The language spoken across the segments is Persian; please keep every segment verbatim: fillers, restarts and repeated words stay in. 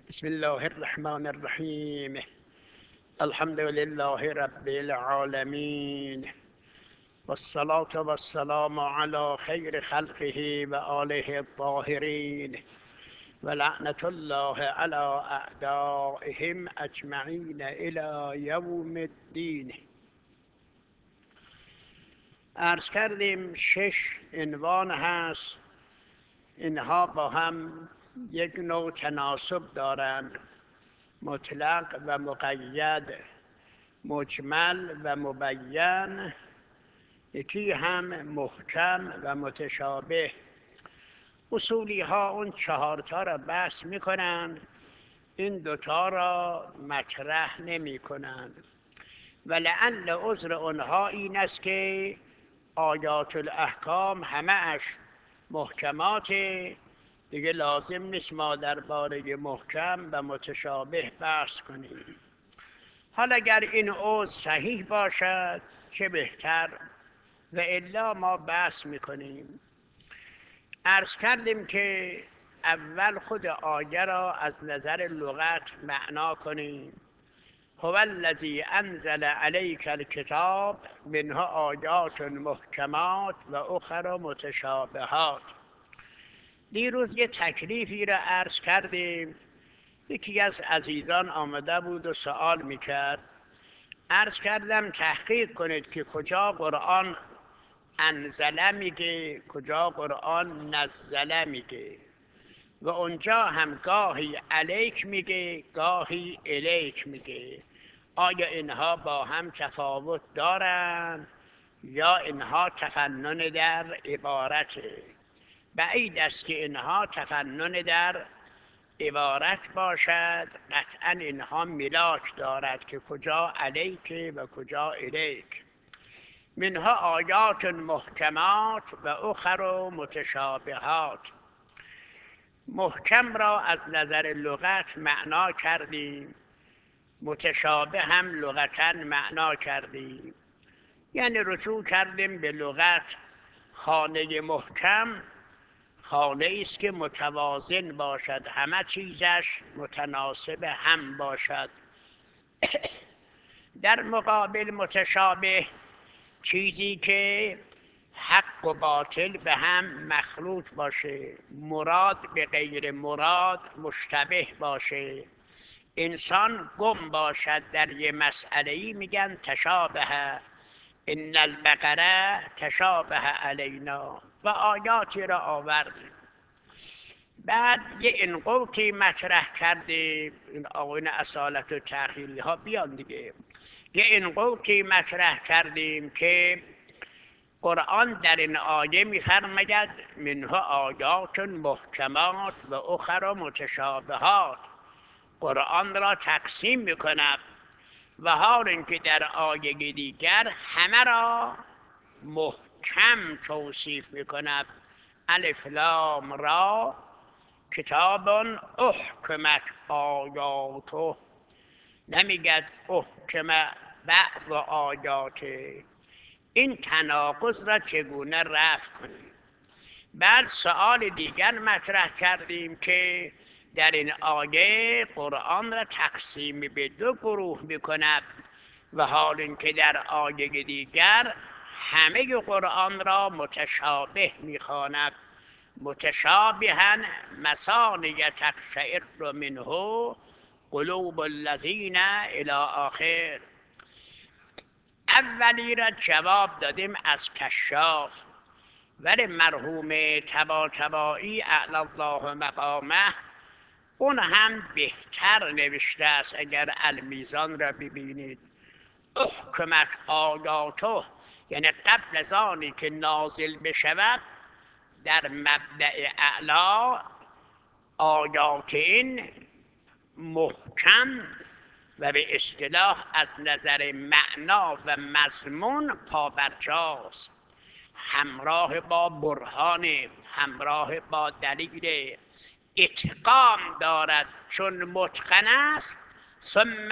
بسم الله الرحمن الرحیم. الحمد لله رب العالمین والصلاة والسلام على خیر خلقه و آله الطاهرین و لعنت الله على اعدائهم اجمعین الی یوم الدین. عرض کردیم شش عنوان هست، اینها با هم یک نوع تناسب دارند: مطلق و مقید، مجمل و مبین، یکی هم محکم و متشابه. اصولی ها اون چهارتا را بحث میکنند، این دوتا را مطرح نمی کنند و لعل عذر اونها این است که آیات الاحکام همه اش محکمات، دیگه لازم نیست ما درباره محکم و متشابه بحث کنیم. حالا اگر این عذر صحیح باشد چه بهتر، و الا ما بحث میکنیم. عرض کردیم که اول خود آیه را از نظر لغت معنا کنیم. هو الذی انزل علیک الکتاب منه آیات محکمات و اخر متشابهات. دیروز یه تکلیفی را عرض کردیم. یکی از عزیزان آمده بود و سوال میکرد. عرض کردم تحقیق کنید که کجا قرآن انزله میگه، کجا قرآن نزله میگه، و اونجا هم گاهی علیک میگه گاهی الیک میگه. آیا اینها با هم تفاوت دارند یا اینها تفنن در عبارته؟ بعید است که اینها تفنن در عبارت باشد، قطعا اینها ملاک دارد که کجا علیک و کجا الیک. منها آیات محکمات و اخر متشابهات. محکم را از نظر لغت معنا کردیم، متشابه هم لغتا معنا کردیم، یعنی رجوع کردیم به لغت. خانه محکم خانه است که متوازن باشد، همه چیزش متناسب هم باشد. در مقابل متشابه چیزی که حق و باطل به هم مخلوط باشه، مراد به غیر مراد مشتبه باشه، انسان گم باشد در یه مسئله‌ای، میگن تشابه، ان البقره تشابه علینا، و آیاتی را آوردیم. بعد یه انقوطی مطرح کردیم، این آقایون اصالت و تأخیری ها بیان دیگه. یه انقوطی مطرح کردیم که قرآن در این آیه می‌فرماید منها آیات محکمات و اخر متشابهات. قرآن را تقسیم می‌کند و حال اینکه در آیه دیگر همه را محکم توصیف می‌کند. الف لام را کتاب احکمت آیاته، نمیگد احکم بعض آیاته. این تناقض را چگونه رفع کنیم؟ بعد سوال دیگر مطرح کردیم که در این آیه قرآن را تقسیم به دو گروه میکند و حال اینکه در آیه دیگر همه قرآن را متشابه میخواند. متشابها مثانی تقشعر منه قلوب الذین الی آخر. اولی را جواب دادیم از کشاف، ولی مرحوم طباطبایی اعلی الله مقامه اون هم بهتر نوشته است. اگر المیزان را ببینید، احکمت آیاته یعنی قبل از آنی که نازل بشود در مبدأ اعلا آیات این محکم و به اصطلاح از نظر معنا و مضمون پابرجاست، همراه با برهان، همراه با دلیل، اتقام دارد چون متقن است. ثم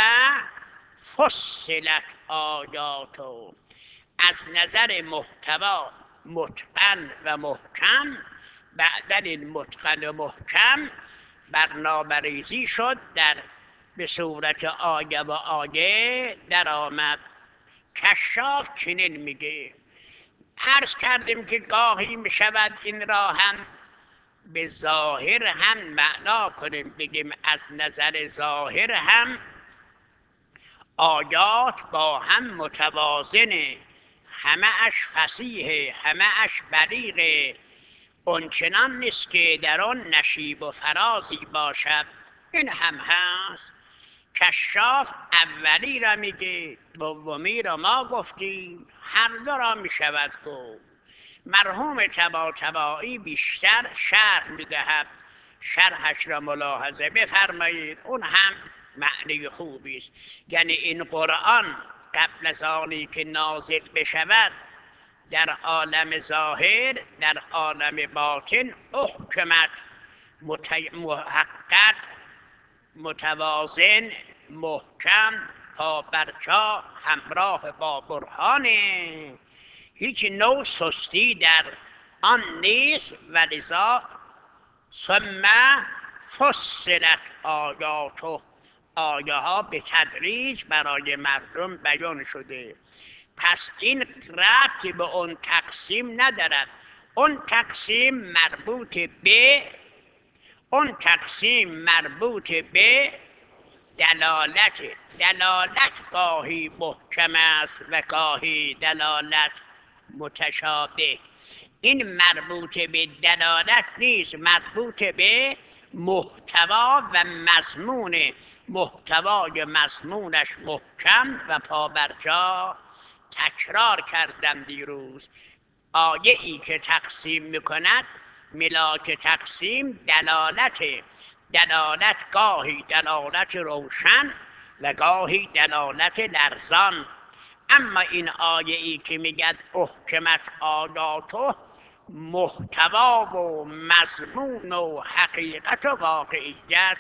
فصلت آیاته، از نظر محتوا متقن و محکم، بعد این متقن و محکم برنامه‌ریزی شد در به صورت آیه و آیه در آمد. کشاف چنین میگه. عرض کردیم که گاهی میشود این را هم به ظاهر هم معنا کنیم، بگیم از نظر ظاهر هم آیات با هم متوازنه، همه اش فصیحه، همه اش بلیغه، اونچنان نیست که در آن نشیب و فرازی باشد. این هم هست. کشاف اولی را میگه، دومی را ما گفتیم، هر دو را میشود گفت. مرحوم طباطبایی بیشتر شرح میدهد، شرحش را ملاحظه بفرمایید، اون هم معنی خوبی است. یعنی این قرآن قبل از آنی که نازل بشود در عالم ظاهر، در عالم باطن احکمت، محقق، متوازن، محکم، پابرجا، همراه با برهانه، هیچ نوع سستی در آن نیست. و لذا ثم فصلت آیاته، آیه ها به تدریج برای مردم بیان شده. پس این ربطی به اون تقسیم ندارد. اون تقسیم مربوط به اون تقسیم مربوط به دلالت. دلالت گاهی محکم است و گاهی دلالت متشابه. این مربوط به دلالت نیست، مربوط به محتوا و مضمون. محتوای مضمونش محکم و پابرجا. تکرار کردم دیروز، آیه ای که تقسیم میکند ملاک تقسیم دلالت. دلالت گاهی دلالت روشن و گاهی دلالت لرزان. اما این آیه ای که میگد احکمت آیاته، محتوا و مضمون و حقیقت و واقعیت.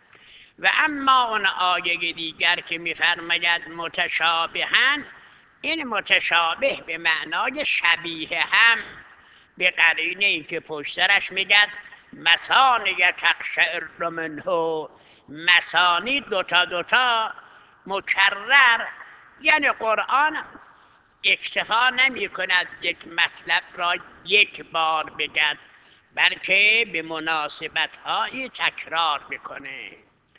و اما اون آیه دیگر که میفرماید متشابهن، این متشابه به معنای شبیه هم، به قرینه ای که پشترش میگد مثانی تقشعر منه، مثانی دوتا دوتا مکرر. یعنی قرآن اکتفا نمی کند یک مطلب را یک بار بگد، بلکه به مناسبت هایی تکرار بکنه.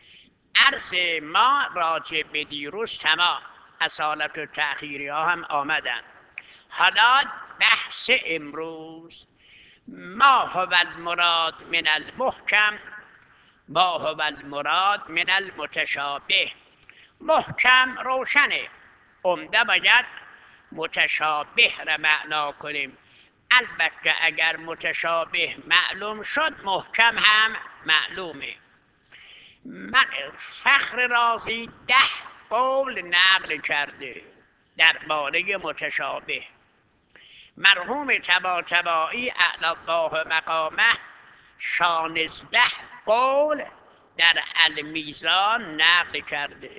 عرض ما راجع به دیروز تمام، اصالت و تأخیری ها هم آمدن. حالا بحث امروز، ما هو المراد من المحکم، ما هو المراد من المتشابه. محکم روشنه، عمده باید متشابه را معنا کنیم. البته اگر متشابه معلوم شد محکم هم معلومه. من فخر رازی ده قول نقل کرده درباره متشابه. مرحوم طباطبایی اعلی الله مقامه شانزده قول در المیزان نقل کرده.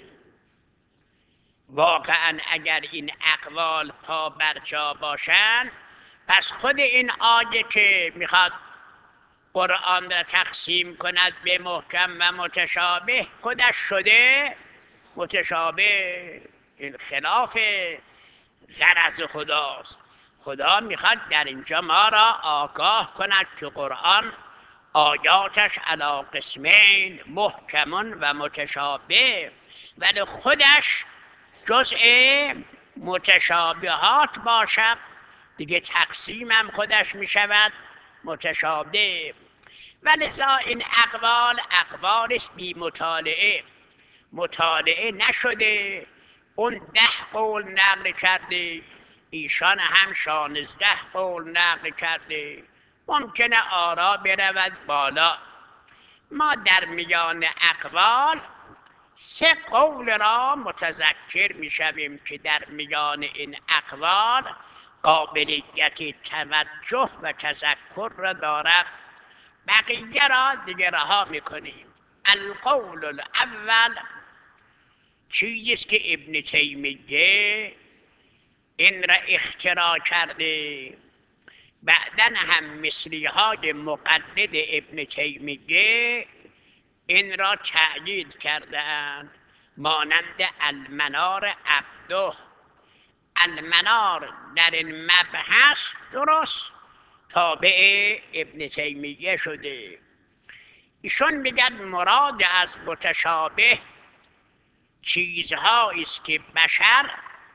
واقعا اگر این اقوال پا برجا باشند، پس خود این آیه که میخواد قرآن را تقسیم کند به محکم و متشابه، خودش شده متشابه. این خلاف غرض خداست. خدا میخواد در اینجا ما را آگاه کند که قرآن آیاتش علی قسمین، محکمون و متشابه، ولی خودش جزء متشابهات باشد دیگه، تقسیم هم خودش میشود متشابه. ولذا این اقوال اقوال است بی مطالعه، مطالعه نشده. اون ده قول نقل کرده، ایشان هم شانزده قول نقل کرده. ممکنه آرا برود بالا. ما در میان اقوال سه قول را متذکر میشویم که در میان این اقوال قابلیت توجه و تذکر را دارد، بقیه را دیگه رها میکنیم. القول الاول چیزیست که ابن تیمیه این را اختراع کرده، بعدن هم مثلی های مقلد ابن تیمیه این را تأیید کرده‌اند، مانند المنار عبده. المنار در این مبحث درست تابع ابن تیمیه شده. ایشون میگن مراد از متشابه چیزهایی است که بشر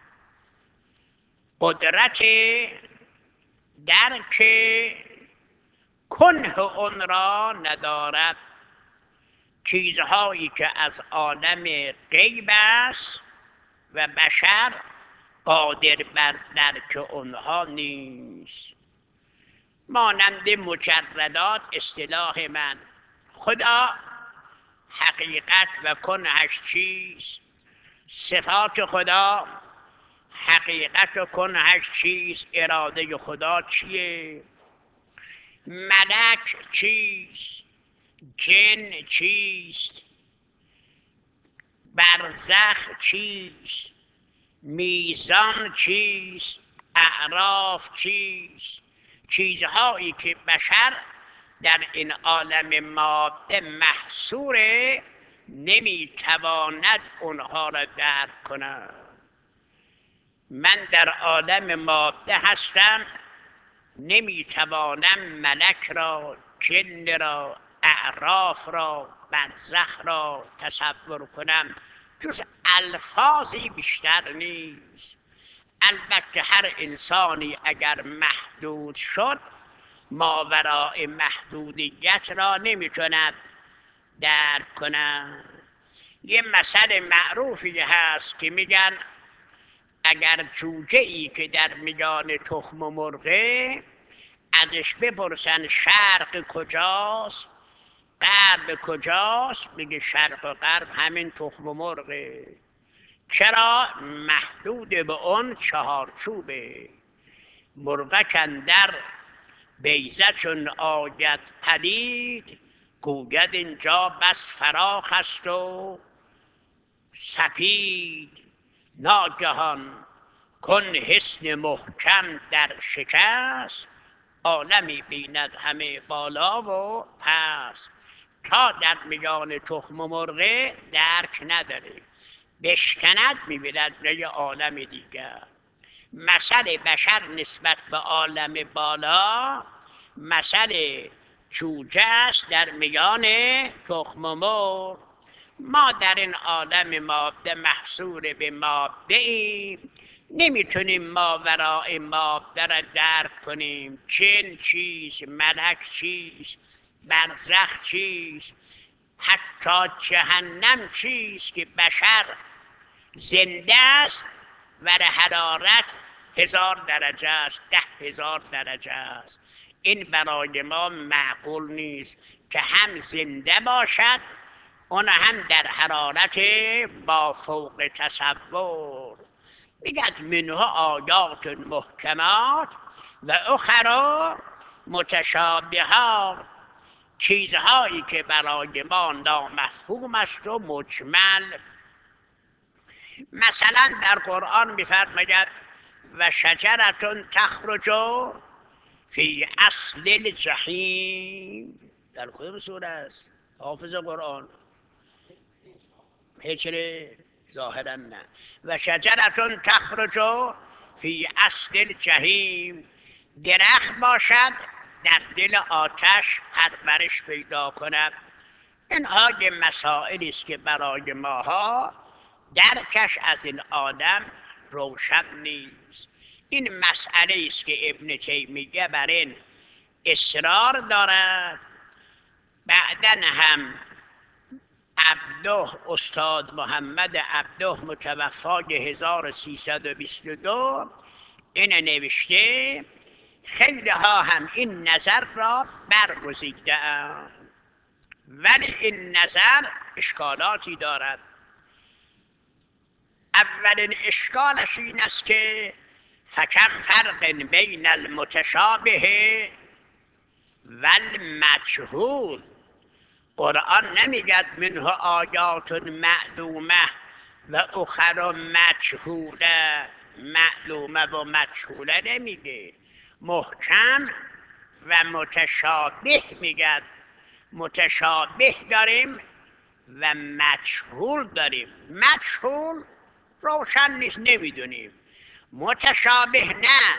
قدرت درک کنه اون را ندارد، چیزهایی که از عالم غیب است و بشر قادر بر درک اونها نیست. مانند مجردات اصطلاح من، خدا حقیقت و کنهش چیست، صفات خدا حقیقت و کنهش چیست، اراده خدا چیه، ملک چیست، جن چیست، برزخ چیست، میزان چیست، اعراف چیست. چیزهایی که بشر در این عالم ماده محصوره، نمیتواند اونها را درک کند. من در عالم ماده هستم، نمیتوانم ملک را، جن را، اعراف را، برزخ را تصور کنم، جز الفاظی بیشتر نیست. البته هر انسانی اگر محدود شد، ماوراء محدودیت را نمیتوند درک کند. یه مثل معروفی هست که میگن اگر جوجه ای که در میان تخم و مرغه، ازش بپرسن شرق کجاست، غرب کجاست، بگه شرق و غرب همین تخم و مرغه. چرا؟ محدود به اون چهارچوبه. مرغک اندر بیضه چون آید پدید، گوید اینجا بس فراخ است و سپید. ناگهان کن حصن محکم در شکست، عالمی بیند همه بالا و پس. تا در میان تخم و مرغه درک نداره، بشکند میبیند به یه عالم دیگر. مثل بشر نسبت به عالم بالا مثل جوجه است در میان تخم و مرغ. ما در این عالم ماده محصور به ماده ایم، نمیتونیم ماوراء ماده را درک کنیم. جن چیست، ملک چیست، برزخ چیست، حتی جهنم چیست که بشر زنده است و حرارت هزار درجه است، ده هزار درجه است. این برای ما معقول نیست که هم زنده باشد، اون هم در حرارت با فوق تصور. میگد منها آیات محکمات و اخرى متشابهات، چیزهایی که برای ما نامفهوم است و مجمل. مثلا در قرآن میفرماید و شجرة تخرج فی اصل الجحیم. در کدام سوره است؟ حافظ قرآن هجر ظاهرا نه. و شجرة تخرج فی اصل الجحیم، درخت باشد در دل آتش پرورش پیدا کند. اینها یه مسائلی است که برای ماها درکش از این عالم روشن نیست. این مسئله است که ابن تیمیه بر این اصرار دارد. بعدن هم عبده، استاد محمد عبده متوفای هزار و سیصد و بیست و دو این نوشته. خیلی ها هم این نظر را برگزیده اند، ولی این نظر اشکالاتی دارد. اولین اشکالش این است که فکم فرق بین المتشابه و المجهول. قرآن نمیگد منه آیات معلومه و اخر مجهوله. معلومه و مجهوله نمیگه، محکم و متشابه میگد. متشابه داریم و مجهول داریم. مجهول روشن نیست، نمیدونیم. متشابه نه،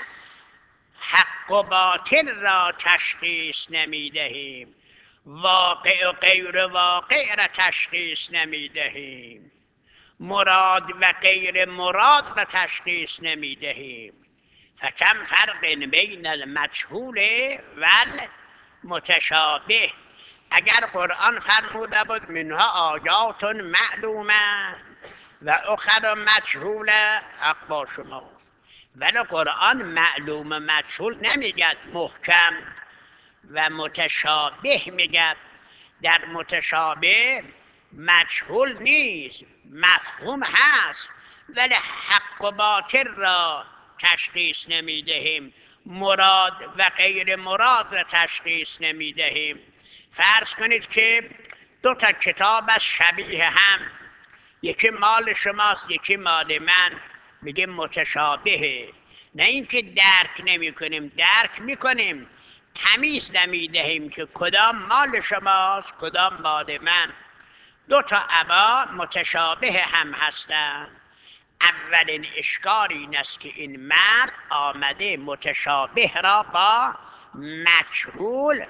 حق و باطل را تشخیص نمیدهیم، واقع و غیر واقع را تشخیص نمیدهیم، مراد و غیر مراد را تشخیص نمیدهیم. فکم فرق بین المجهول و المتشابه. اگر قرآن فرموده بود منها آیات معلومه و اخر مجهوله، حق با شما. ولی قرآن معلوم مجهول نمیگد، محکم و متشابه میگد. در متشابه مجهول نیست، مفهوم هست ولی حق و باطل را تشخیص نمیدهیم، مراد و غیر مراد را تشخیص نمیدهیم. فرض کنید که دو تا کتاب از شبیه هم، یکی مال شماست یکی مال من، میگه متشابهه. نه اینکه درک نمی کنیم، درک میکنیم، تمیز نمیدهیم که کدام مال شماست کدام مال من. دو تا ابا متشابه هم هستند. اولین اشکال این است که این مرد آمده متشابه را با مجهول،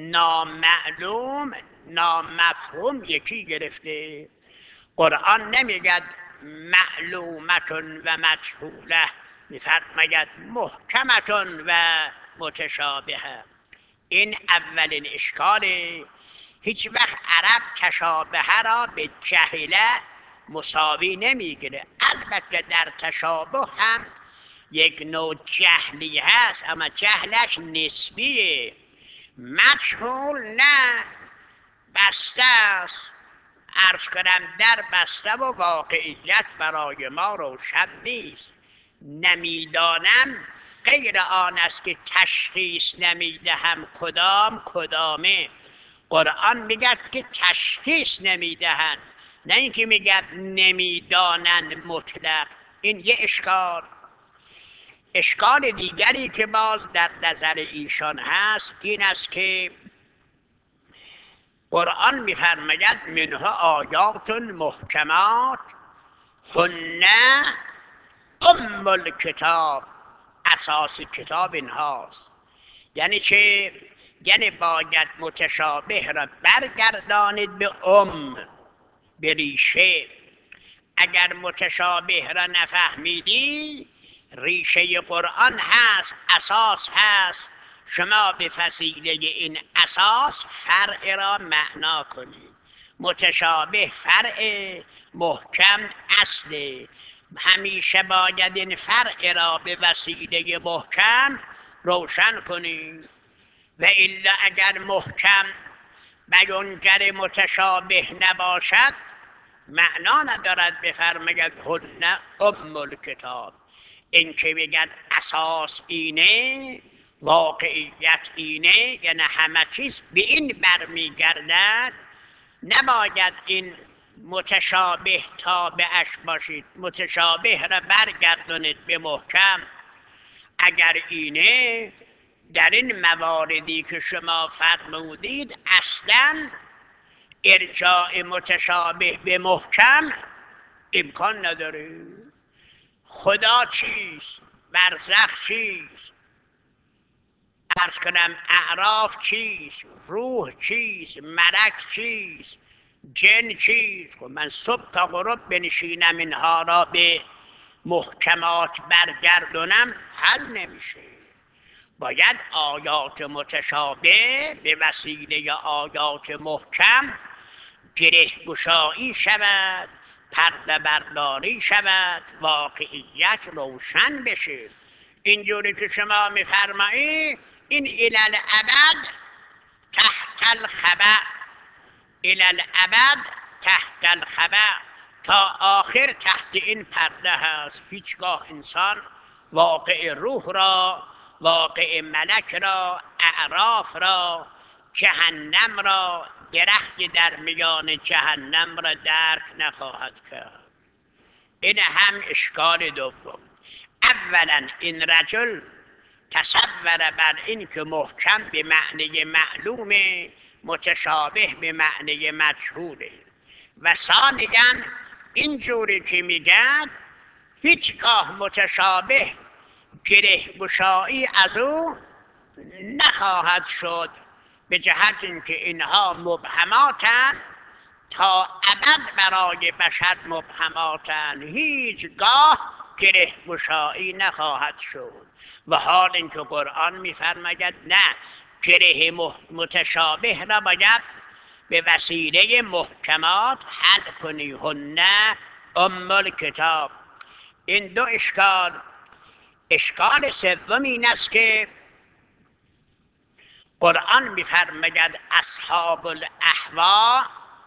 نامعلوم، نامفهوم یکی گرفته. قرآن نمیگد معلومتون و مجهوله، میفرماید محکمتون و متشابه. این اولین اشکاله. هیچ وقت عرب تشابه را به جهله مساوی نمیگیره. البته در تشابه هم یک نوع جهلی هست، اما جهلش نسبیه. مجهول نه، بسته است. عرض کنم در بسته و واقعیت برای ما روشن نیست. نمیدانم غیر آن است که تشخیص نمیدهم کدام کدامه. قرآن میگه که تشخیص نمیدهند، نه اینکه میگه نمیدانند مطلق. این یه اشکال. اشکال دیگری که باز در نظر ایشان هست این است که قرآن میفرماید منها آیات محکمات هن ام الکتاب، اساس کتاب این هاست. یعنی چه؟ یعنی باید متشابه را برگردانید به ام، به ریشه. اگر متشابه را نفهمیدی، ریشه قرآن هست، اساس هست، شما به وسیله این اساس فرع را معنا کنید. متشابه فرع، محکم اصل. همیشه باید این فرع را به وسیله محکم روشن کنید. و الا اگر محکم بیانگر متشابه نباشد معنا ندارد بفرماید هن ام الکتاب. این که میگد اساس اینه، واقعیت اینه، یعنی همه چیز به این برمیگردد. نباید این متشابه تابعش باشید، متشابه را برگردانید به محکم. اگر اینه، در این مواردی که شما فرمودید اصلا ارجاع متشابه به محکم امکان نداره. خدا چیست؟ برزخ چیست؟ عرض کنم اعراف چیست؟ روح چیست؟ ملک چیست؟ جن چیست؟ من صبح تا غروب بنشینم اینها را به محکمات برگردونم حل نمیشه. باید آیات متشابه به وسیله آیات محکم گره گشایی شود، پرده برداری شود، واقعیت روشن بشه. اینجوری که شما میفرمایید این الالعبد تحت الخبأ، الالعبد تحت الخبأ، تا آخر تحت این پرده هست. هیچگاه انسان واقع روح را، واقع ملک را، اعراف را، جهنم را، درخت در میان جهنم را درک نخواهد کرد. این هم اشکال دوم. اولا این رجل تصور بر این که محکم به معنی معلومه، متشابه به معنی مجهوله. و ثانیاً اینجوری که میگن هیچگاه متشابه گره گشایی از او نخواهد شد، به جهت اینکه اینها مبهماتند، تا ابد برای بشر مبهماتند، هیچگاه گره گشایی نخواهد شد. و حال اینکه قرآن میفرماید نه، گره متشابه را باید به وسیله محکمات حل کنی، هن ام الکتاب. این دو اشکال. اشکال سوم این است که قرآن میفرماید اصحاب الاهوا،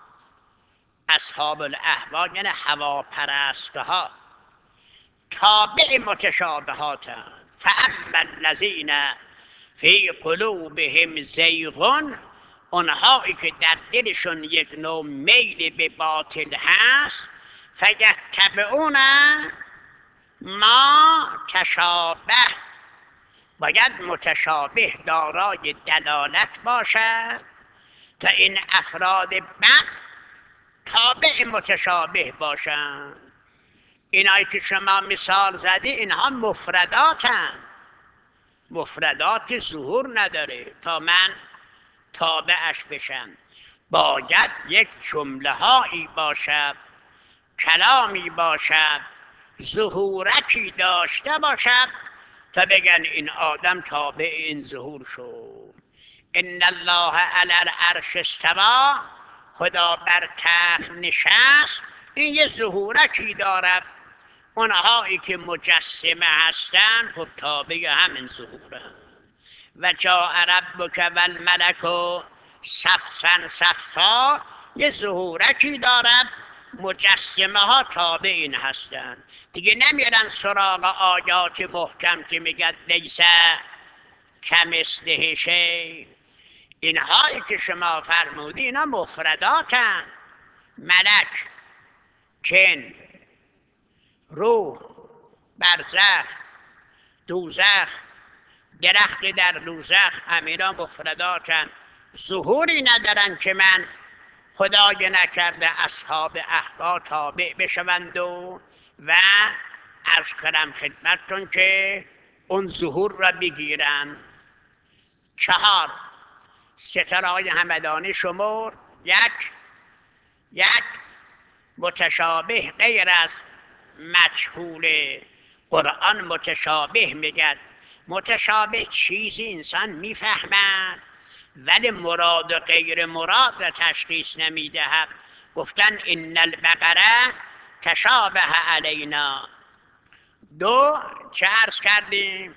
اصحاب الاهوا یعنی هواپرستها، تابع متشابهاتند. فاما الذین فی قلوبهم زیغ، اونهایی که در دلشون یک نوع میل به باطل هست، فیتبعون ما تشابه، باید متشابه دارای دلالت باشد تا این افراد بد تابع متشابه باشند. اینایی که شما مثال زدی اینها مفرداتند، مفردات ظهور نداره تا من تابعش بشم. باید یک جمله هایی باشد، کلامی باشد، ظهورکی داشته باشد تا بگن این آدم تابع این ظهور شد. ان الله علی العرش استوی، خدا بر تخت نشست. این یه ظهورکی دارد. اونهایی که مجسمه هستند خب تابع همین ظهورند. و جاء ربک والملک صفا صفا، یه ظهورکی دارد. مجسمه ها تابع این هستند. دیگه نمیرن سراغ آیات محکم که میگد لیس کمثله شیء. اینهایی که شما فرمودی اینا مفرداتن. ملک، جن، روح، برزخ، دوزخ، درخت در دوزخ، همینا مفرداتن. ظهوری ندارن که من خدای نکرده اصحاب اهوا تابع بشوند و و عرض کنم خدمتتون که اون ظهور را بگیرن. چهار، ستاره‌های همدانی شمر. یک یک متشابه غیر از مجهول. قرآن متشابه میگد. متشابه چیزی انسان میفهمد ولی مراد و غیر مراد را تشخیص نمیدهد. گفتن ان البقره تشابه علینا. دو، چه عرض کردیم؟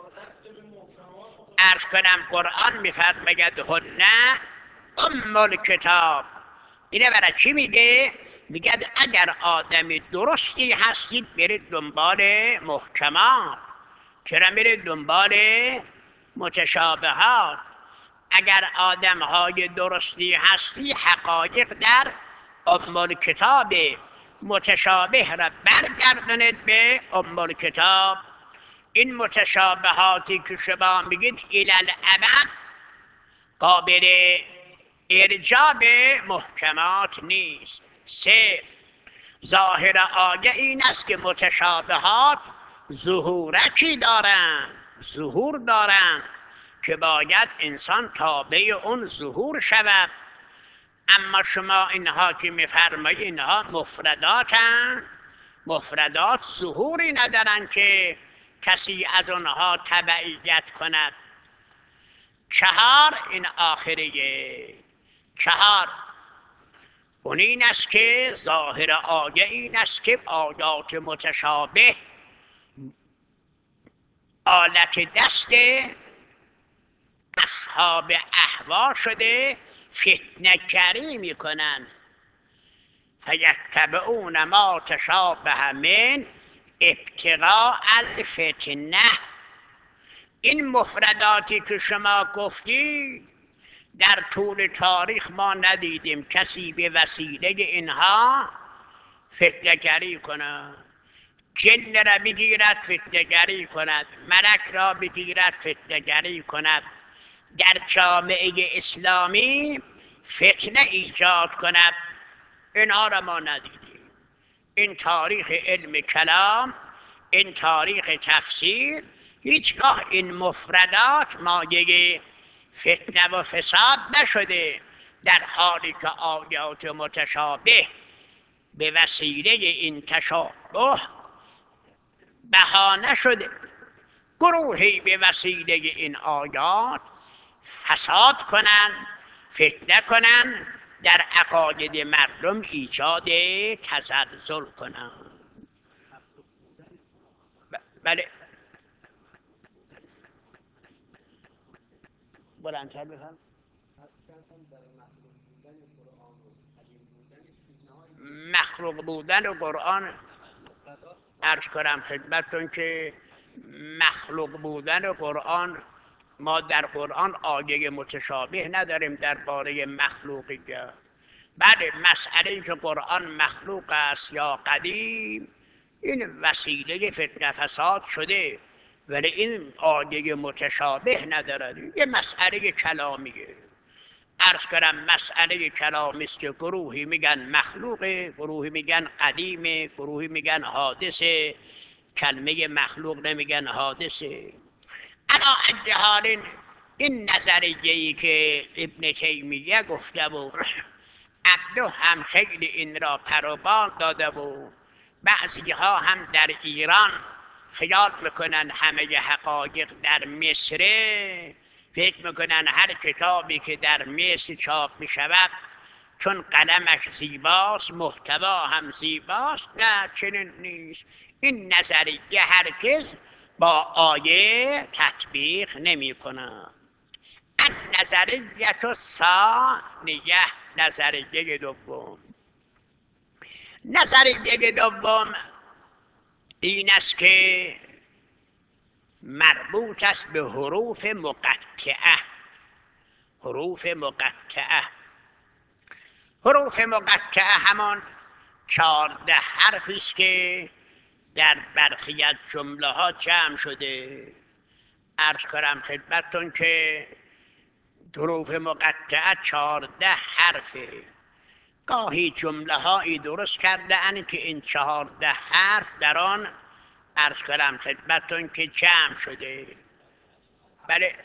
عرض کنم قرآن میفرماید هن ام الکتاب. اینه برای چی میگه؟ میگه اگر آدم درستی هستید برید دنبال محکمات، چرا میرید دنبال متشابهات؟ اگر آدم های درستی هستی حقایق در ام الکتاب، متشابه را برگردنید به ام الکتاب. این متشابهاتی که شما میگید الی الابد قابل ارجاع به محکمات نیست. سه، ظاهر آیه این است که متشابهات ظهورکی دارند، ظهور دارند که باید انسان تابع اون ظهور شود. اما شما اینها که میفرمایید اینها مفرداتند، مفردات ظهوری ندارند که کسی از اونها تبعیت کند. چهار، این آخریه. چهار، اون این است که ظاهر آیه این است که آیات متشابه آلت دست اصحاب اهوا شده، فتنه‌گری میکنن. فیتبعون ما تشابه من ابتغاء الفتنه. این مفرداتی که شما گفتی در طول تاریخ ما ندیدیم کسی به وسیله اینها فتنه‌گری کند. جن را بگیرد فتنه‌گری کند، ملک را بگیرد فتنه‌گری کند، در جامعه اسلامی فتنه ایجاد کند. اینا را ما ندیدیم. این تاریخ علم کلام، این تاریخ تفسیر، هیچگاه این مفردات مایه فتنه و فساد نشده، در حالی که آیات متشابه به وسیله این تشابه بهانه شده. گروهی به وسیله این آیات فساد کنن، فتنه کنن، در عقاید مردم ایجاد تزلزل کنن. بله بلندتر بفهم. مخلوق بودن و قرآن، عرض کنم خدمتتون که مخلوق بودن و قرآن، ما در قرآن آیه متشابه نداریم درباره مخلوقیت. بله مسئله ای که قرآن مخلوق است یا قدیم، این وسیله فتنه فساد شده، ولی این آیه متشابه ندارد. یه مسئله کلامیه. عرض کنم مسئله کلامی است که گروهی میگن مخلوقه، گروهی میگن قدیمه، گروهی میگن حادثه. کلمه مخلوق نمیگن حادثه. علا ای حال این نظریه‌ای که ابن تیمیه گفته و عبدو هم خیلی این را پروبال داده و بعضی ها هم در ایران خیال میکنن همه حقایق در مصره، فکر میکنن هر کتابی که در مصر چاپ میشود چون قلمش زیباست محتوا هم زیباست. نه چنین نیست. این نظریه هرگز با آیه تطبیق نمی کنه. النظریه ثانیه، نظریه دوم. نظریه دوم این است که مربوط است به حروف مقطعه. حروف مقطعه حروف مقطعه همان چهارده حرفی است که در برخی از جمله ها جمع شده. عرض کنم خدمتتون که حروف مقطعه چهارده حرفه. گاهی جمله هایی درست کرده اند که این چهارده حرف در آن عرض کنم خدمتتون که جمع شده. بله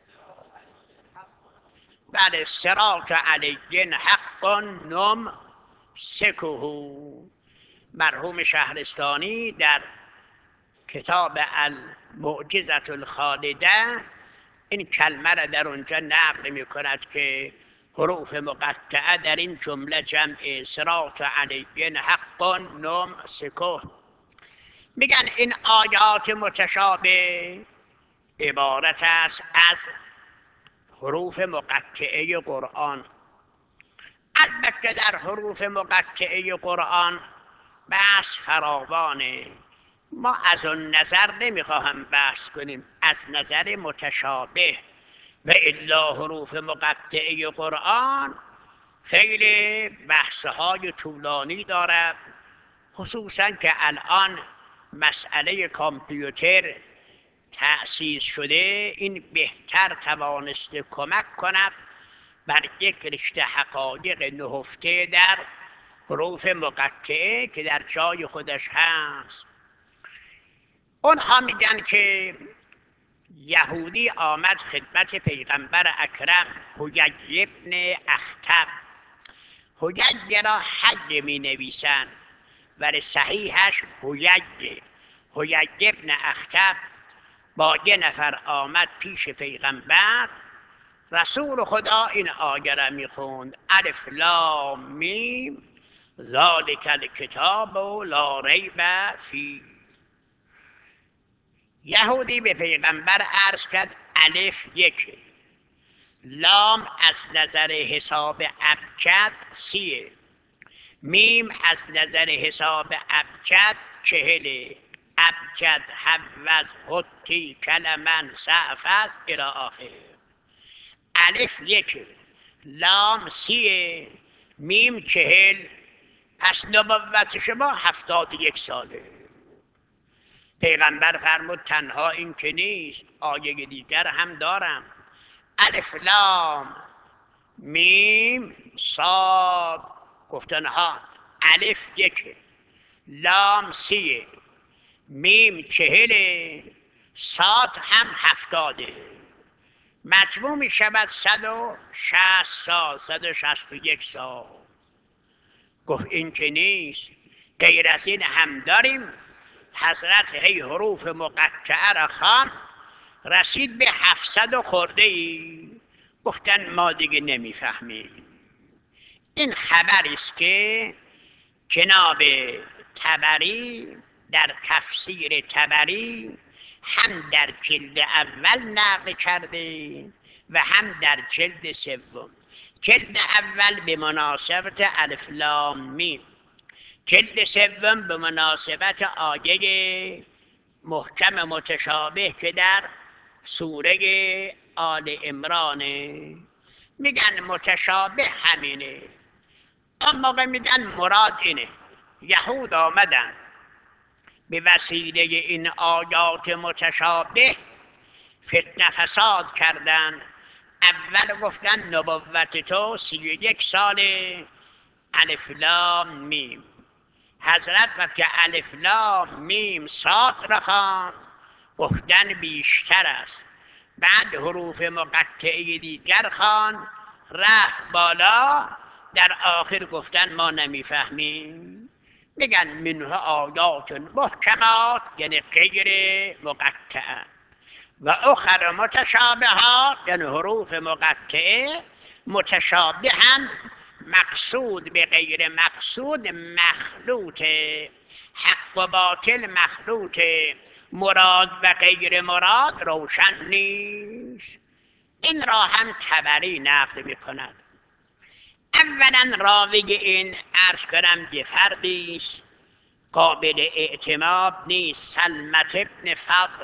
بله صراط علیین حق نم سکه. مرحوم شهرستانی در کتاب المعجزة الخالده این کلمه را در اونجا نقل می کند که حروف مقطعه در این جمله جمع صراط علیین حق نم سکه. میگن این آیات متشابه عبارت است از حروف مقطعه قرآن. البته در حروف مقطعه قرآن بحث فراوانه، ما از اون نظر نمیخواهم بحث کنیم، از نظر متشابه. و الا حروف مقطعه قرآن خیلی بحثهای طولانی دارد، خصوصا که الان مسئله کامپیوتر تأسیس شده. این بهتر توانسته کمک کند بر یک رشته حقایق نهفته در حروف مقطعه که در جای خودش هست. اونها میگن که یهودی آمد خدمت پیغمبر اکرم حیی ابن اخطب. حیی را حی می نویسند ولی صحیحش حیی. حیی ابن اخطب با یه نفر آمد پیش پیغمبر. رسول خدا این آیه را میخوند: الف لام میم ذالک الکتاب لا ریب فیه. یهودی به پیغمبر عرض کرد الف یک، لام از نظر حساب ابجد سیه، میم از نظر حساب ابجد چهله، ابجد حوز حتی کلمن سعفز الی آخر. الف یک، لام سیه، میم چهل، پس نبوت شما هفتاد یک ساله. پیغمبر فرمود تنها این که نیست، آیه دیگر هم دارم: الف لام میم صاد گفتن ها الف یکه، لام سیه، میم چهله، صاد هم هفتاده، مجموع می شود صد و شصت سال، صد و شصت و یک سال. گفت این که نیست، غیر از این هم داریم. حضرت هی حروف مقطعه را خواند، رسید به هفتصد و خورده ای. گفتن ما دیگه نمیفهمیم. این خبری است که جناب طبری در تفسیر طبری هم در جلد اول نقل کرده و هم در جلد سوم. جلد اول به مناسبت الف لام میم، جلد سوم به مناسبت آیه محکم متشابه که در سوره آل عمرانه. میگن متشابه همینه، اون موقع میگن مراد اینه. یهود آمدن به وسیله این آیات متشابه فتنه فساد کردن. اول گفتن نبوت تو سی و یک ساله، الف لام میم. حضرت وقتی الف لام میم صاد را خواند گفتن بیشتر است. بعد حروف مقطعه دیگر خواند، رفت بالا، در آخر گفتن ما نمیفهمیم. میگن منها آیات محکمات، یعنی غیر مقطعه، و اخر متشابهات، یعنی حروف مقطعه متشابه هم مقصود به غیر مقصود مخلوطه، حق و باطل مخلوطه، مراد و غیر مراد روشن نیست. این را هم طبری نقل میکند. اولا راوی این عرض کنم یه فردی است قابل اعتماد نیست، سلمت ابن فضل.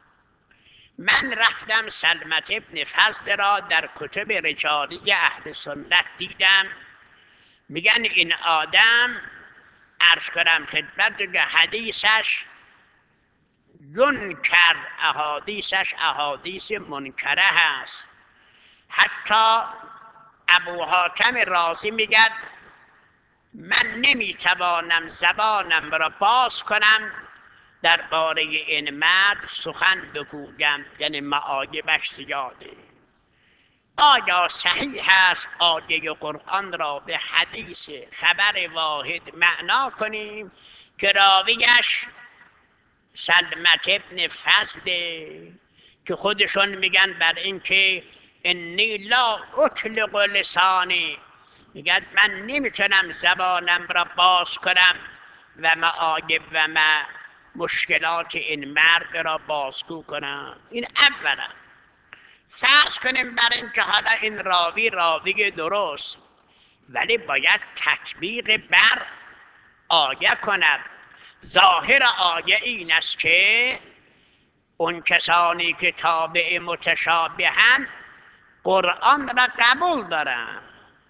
من رفتم سلمت ابن فضل را در کتب رجالی اهل سنت دیدم. میگن این آدم عرض کنم خدمت که حدیثش منکر، احادیثش احادیث منکره هست. حتی ابو حاتم رازی میگد من نمیتوانم زبانم را باز کنم درباره این مرد سخن بگویم، یعنی معایبش زیاده. آیا صحیح است آیه قرآن را به حدیث خبر واحد معنا کنیم که راویش سلمت ابن فضل که خودشون میگن بر این که انی لا اطلق لسانی، میگن من نمیتونم زبانم را باز کنم و معایب و ما مشکلات این مرد را بازگو کنم. این اولا. فرض کنیم بر این که حالا این راوی راوی درست، ولی باید تطبیق بر آیه کند. ظاهر آیه این است که اون کسانی که تابع متشابهن قرآن را قبول دارن،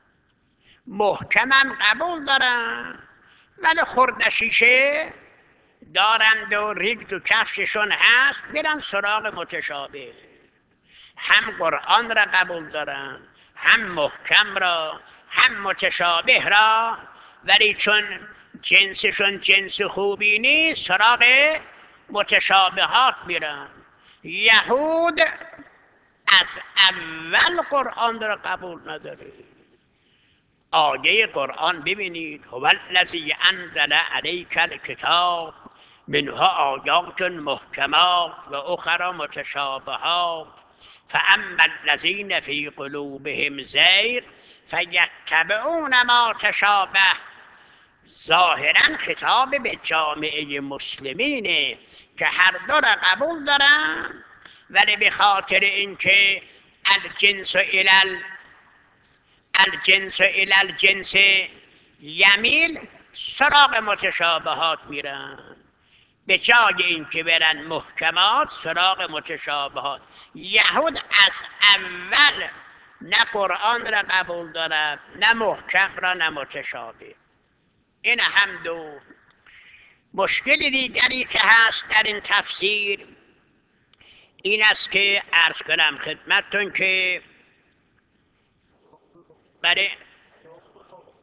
محکمم قبول دارن، ولی خرده شیشه دارند و ریگ تو کفششون هست، میرن سراغ متشابه. هم قرآن را قبول دارن، هم محکم را، هم متشابه را، ولی چون جنسشون جنس خوبی نیست سراغ متشابهات میرن. یهود از اول قرآن را قبول نداره. آیه قرآن ببینید، هو الذی انزل علیک الکتاب منها آیات محکمات و اخر متشابهات فاما الذین فی قلوبهم زیغ فیتبعون ما تشابه. ظاهرا خطاب به جامعه مسلمینه که هر دو را قبول دارن، ولی به خاطر اینکه الجنس الی الجنس الی الجنس یمیل سراغ متشابهات میرن، به جای اینکه برن محکمات سراغ متشابهات. یهود از اول نه قرآن را قبول دارد، نه محکم را، نه متشابه. این هم دو. مشکل دیگری که هست در این تفسیر این است که عرض کنم خدمتتون که برای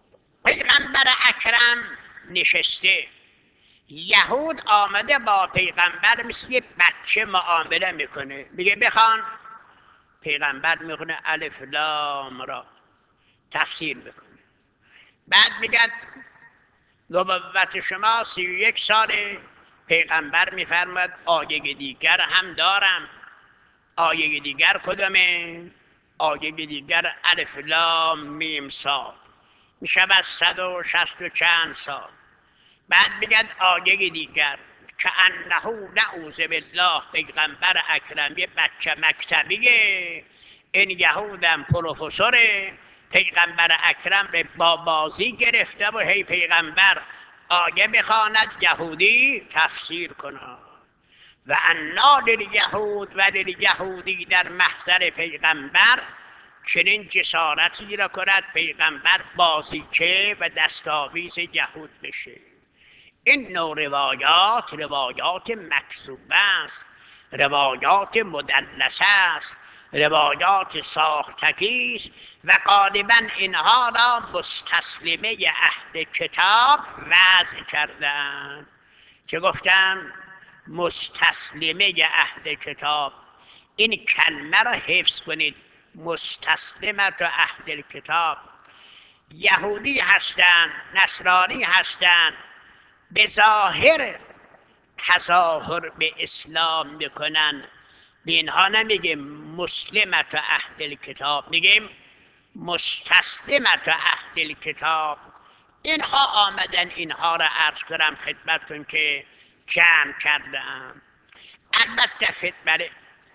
پیغمبر اکرم نشسته، یهود آمده با پیغمبر مثل یه بچه معامله میکنه، میگه بخوان، پیغمبر میخونه الف لام را تفسیر میکنه. بعد میگه نبوت شما سی و یک ساله، پیغمبر میفرماد آیه دیگر هم دارم. آیه دیگر کدومه؟ آیه دیگر الف لام میم صاد، میشه بس صد و شست و چند سال. بعد میگن آیه دیگر که انه نعوذ بالله پیغمبر اکرم یه بچه مکتبیه، این یهودم پروفسوره، پیغمبر اکرم به با بازی گرفته و هی پیغمبر آیه بخواند یهودی تفسیر کنه. و انا للیهود و للیهودی در محضر پیغمبر چنین جسارتی را کند پیغمبر بازیچه و دستاویز یهود بشه. این نوع روایات روایات مکذوبه است، روایات مدلسه است، روایات ساختگی است و غالبا اینها را مستسلمه اهل کتاب وضع کردند. که گفتم مستسلمه اهل کتاب، این کلمه را حفظ کنید، مستسلمت اهل کتاب. یهودی هستند، نصرانی هستند، به ظاهر تظاهر به اسلام میکنن، به اینها نمیگیم مسلمت اهل کتاب، میگیم مستسلمت اهل کتاب. اینها آمدن اینها را عرض کنم خدمتتون که جمع کردم. البته خدمت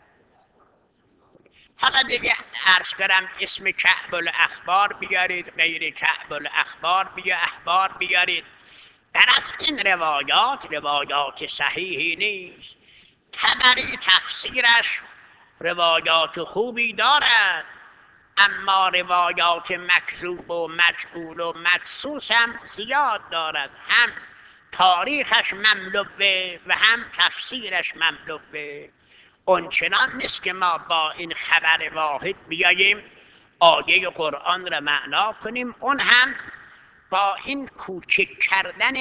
حالا دیگه عرض کنم اسم کعب الاخبار بیارید، غیر کعب الاخبار بیا اخبار بیارید. در از این روایات روایات صحیحی نیست. طبری تفسیرش روایات خوبی دارد، اما روایات مکذوب و مجهول و مدسوس هم زیاد دارد، هم تاریخش مملوه و هم تفسیرش مملوه. اونچنان نیست که ما با این خبر واحد بیاییم آیه قرآن را معنا کنیم، اون هم با این کوچک کردن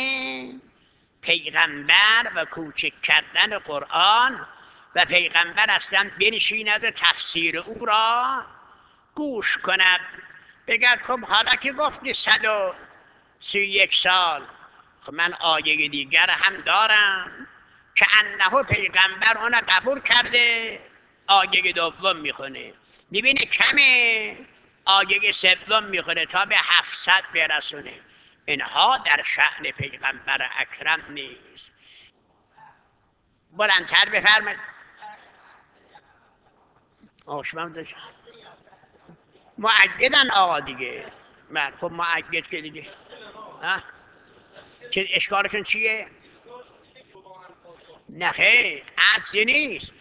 پیغمبر و کوچک کردن قرآن و پیغمبر اصلا بنشیند و تفسیر او را گوش کند، بگرد خب حالا که گفتی صد و سی یک سال، خب من آیه دیگر هم دارم که انه پیغمبر اون قبول کرده، آیه دوم میخونه، میبینه کمه، آیه سوم میخونه تا به هفتصد برسونه. اینها در شأن پیغمبر اکرم نیست. بلندتر بفرمایید. آشمام داشت معگدن آقا دیگه. من خب معگد که دیگه ها چه اشکالشون چیه؟ نه خیر عدسی نیست.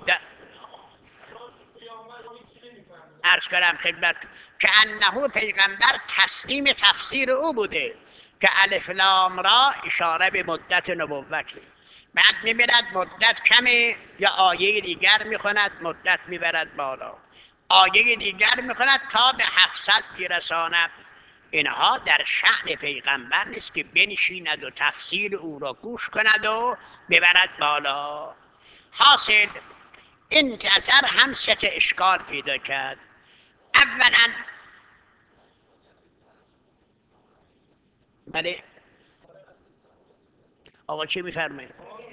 عرض کنم خدمت که انه پیغمبر تسلیم تفسیر او بوده که الف لام را اشاره به مدت نبوته. بعد میبرد مدت کمه یا آیه دیگر میخوند مدت میبرد بالا، آیه دیگر میخوند تا به هفتصد برساند. اینها در شأن پیغمبر نیست که بنشیند و تفسیر او را گوش کند و ببرد بالا. حاصل این اثر هم سه اشکال پیدا کرد. اولا بله آقا چی میفرمایید؟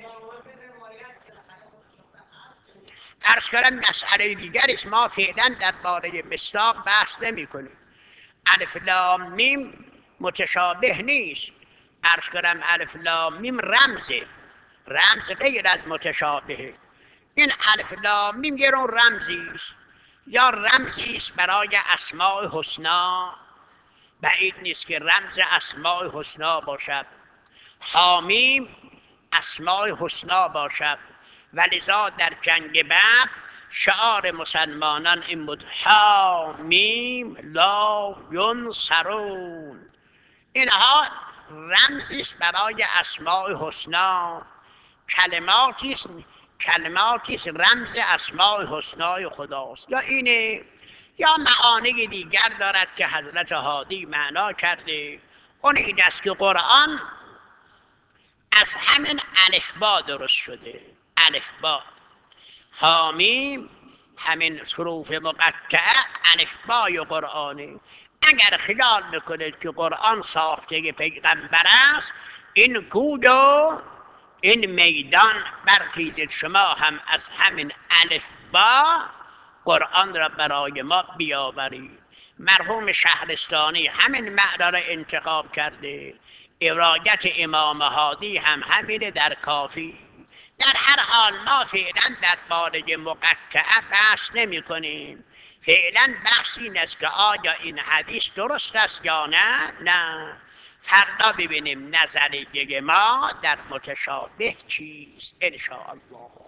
عرض کنم مسئله دیگرش ما فعلا در باره مصداق بحث نمی کنیم. الف لام میم متشابه نیست. عرض کنم الف لام میم رمزه، رمز غیر از متشابهه. این الف لام میم یه نوع رمزی است، یا رمزی است برای اسماء حسنا، بعید نیست که رمز اسماء حسنا باشد. حامیم اسماء حسنا باشد، ولذا در جنگ بدر شعار مسلمانان این بود حامیم لا ینصرون. اینها رمزی است برای اسماء حسنا، کلماتی است کلماتی است رمز اسماء حسنای خداست. یا اینه یا معانی دیگر دارد که حضرت هادی معنا کرده، اون این است که قرآن از همین الفبا درست شده. الفبا حامیم همین حروف مقطعه الفبای قرآنه. اگر خیال میکنید که قرآن ساخته پیغمبر است، این گود و این میدان برخیزید شما هم از همین الفبا قرآن را برای ما بیاورید. مرحوم شهرستانی همین معنا را انتخاب کرده. روایت امام هادی هم همینه در کافی. در هر حال ما فعلا در باره مقطعه بحث نمی کنیم. فعلا بحث این است که آیا این حدیث درست است یا نه؟ نه. فردا ببینیم نظریه ما در متشابه چیست. انشاءالله.